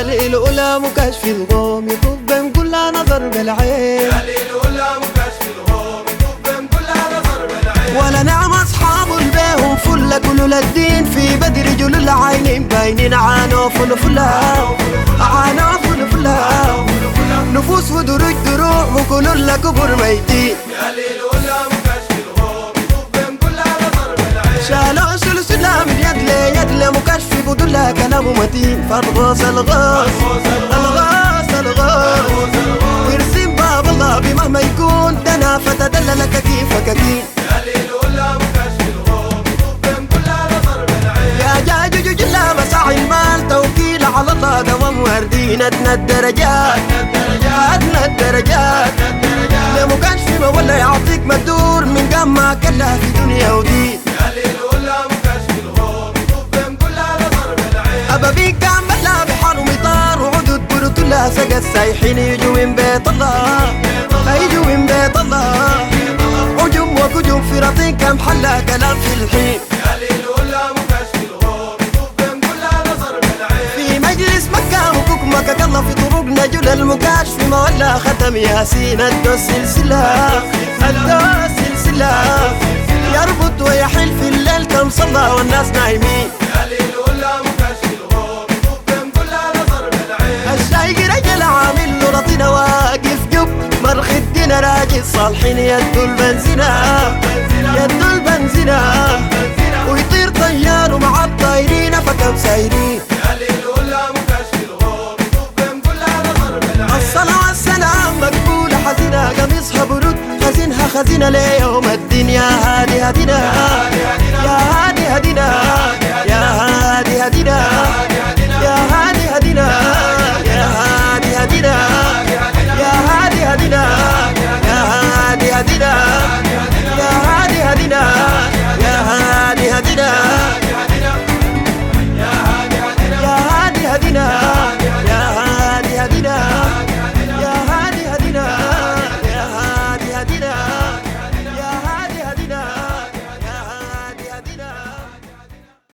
الأولى مكشف الغوم يطوف بين كل نظر بالعين. الأولى مكشف الغوم يطوف بين كل نظر بالعين. ولا نعم أصحاب البيهم فل كل الدين في بدر جل العينين باينين عانوا فلفلا عانوا فلفلا نفوس ودروج دروع وكل الكبر ميتين. الأولى مكشف الغوم يطوف بين كل نظر بالعين. شالوا سلسلة من يد لي مكشف ودلها كلام متين. فالغاص الغاص الغاص الغاص ويرسم باب الله بمهما يكون دنا فتدللك كيفك كين. الأولى مكشف الغوم يطوف بين كل نظر بالعين. يا جاجوج جلا مساعي المال توكيل على الله دوام واردين. أدنى الدرجات أدنى الدرجات لمكشف ما ولا يعطيك مدور من قام ما كلها في دنيا ودين. الأولى مكشف الغوم يطوف بين كل نظر بالعين. أبابيك كان بلا بحر ومطار وعدود بروت لها سقى السايحين يجوا من بيت الله يجوا من بيت الله هجوم وهجوم في رطين كم حلا كلام في الحين. الأولى مكشف الغوم يطوف بين كل نظر بالعين. في مجلس مكة وكوكمك الله في طرقنا جل المكاشف ما ولا ختم ياسين أدو السلسلة أدو السلسلة يربط ويحل في الليل كم صلى والناس نايمين. الأولى مكشف الغوم يطوف بين كل نظر بالعين. الشايق رجل عامل له رطينا واقف جب مرخ الدين راجل صالحين يدو البنزينة يدو البنزينة ويطير طيار ومع الطايرين فكم سايرين. الأولى مكشف الغوم يطوف بين كل نظر بالعين. الصلاة والسلام مقبولة حزينة قميصها برود خزينها خزينة ليوم الدنيا هادي هدينا